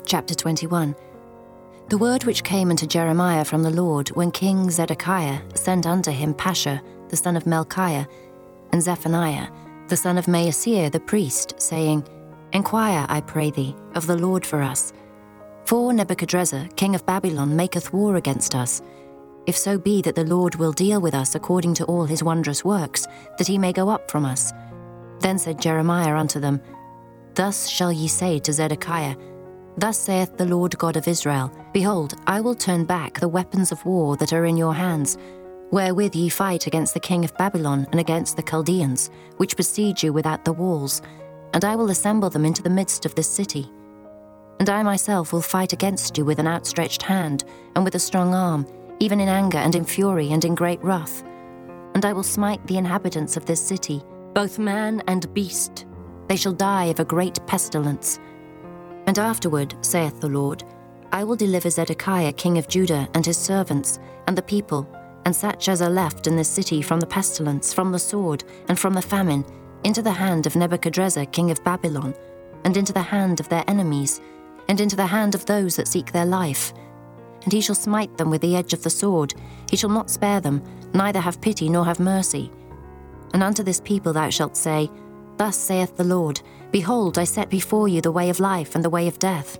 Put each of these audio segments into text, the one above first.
Chapter 21. The word which came unto Jeremiah from the Lord, when King Zedekiah sent unto him Pashur, the son of Melchiah, and Zephaniah, the son of Maaseiah the priest, saying, Enquire, I pray thee, of the Lord for us. For Nebuchadrezzar, king of Babylon, maketh war against us. If so be that the Lord will deal with us according to all his wondrous works, that he may go up from us. Then said Jeremiah unto them, Thus shall ye say to Zedekiah, Thus saith the Lord God of Israel, Behold, I will turn back the weapons of war that are in your hands, wherewith ye fight against the king of Babylon and against the Chaldeans, which besiege you without the walls, and I will assemble them into the midst of this city. And I myself will fight against you with an outstretched hand, and with a strong arm, even in anger and in fury and in great wrath. And I will smite the inhabitants of this city, both man and beast. They shall die of a great pestilence. And afterward, saith the Lord, I will deliver Zedekiah king of Judah and his servants, and the people, and such as are left in this city from the pestilence, from the sword, and from the famine, into the hand of Nebuchadrezzar king of Babylon, and into the hand of their enemies, and into the hand of those that seek their life. And he shall smite them with the edge of the sword, he shall not spare them, neither have pity nor have mercy. And unto this people thou shalt say, Thus saith the Lord, Behold, I set before you the way of life and the way of death.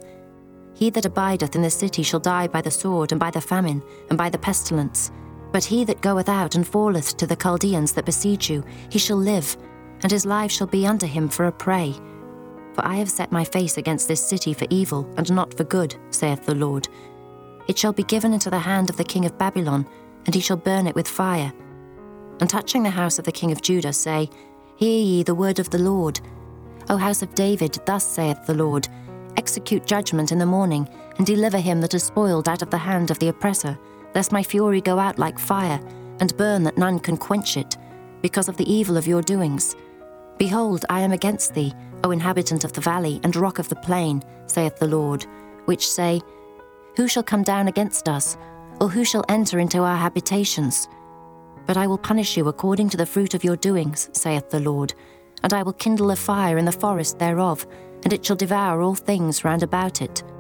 He that abideth in the city shall die by the sword, and by the famine, and by the pestilence. But he that goeth out and falleth to the Chaldeans that besiege you, he shall live, and his life shall be unto him for a prey. For I have set my face against this city for evil, and not for good, saith the Lord. It shall be given into the hand of the king of Babylon, and he shall burn it with fire. And touching the house of the king of Judah, say, Hear ye the word of the Lord. O house of David, thus saith the Lord, Execute judgment in the morning, and deliver him that is spoiled out of the hand of the oppressor, lest my fury go out like fire, and burn that none can quench it, because of the evil of your doings. Behold, I am against thee, O inhabitant of the valley and rock of the plain, saith the Lord, which say, Who shall come down against us, or who shall enter into our habitations? But I will punish you according to the fruit of your doings, saith the Lord, and I will kindle a fire in the forest thereof, and it shall devour all things round about it.